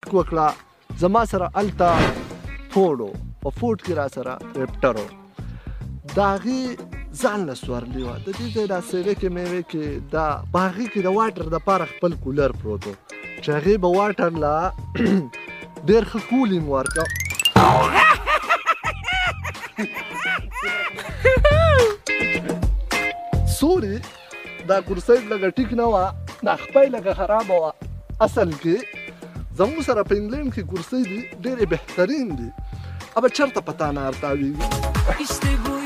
ټیک وکړه زما سره هلته فورډ و په فورډ کې را سره رپټر و د هغې ځان له سورلي وه د دې ځای دا سیوې کې میوې کې دا په هغې کې د واټر دپاره خپل کولر پروت و چې هغې به واټر له ډېر ښه کولینګ ورکړه سوري دا کرسۍ لږه ټیک نه وه دا خپۍ لږه خرابه وه اصل کې زموږ سره په انګلینډ کې کرسۍ دي ډېرې بهترین دي ابه چېرته په تا نه ارتاویږي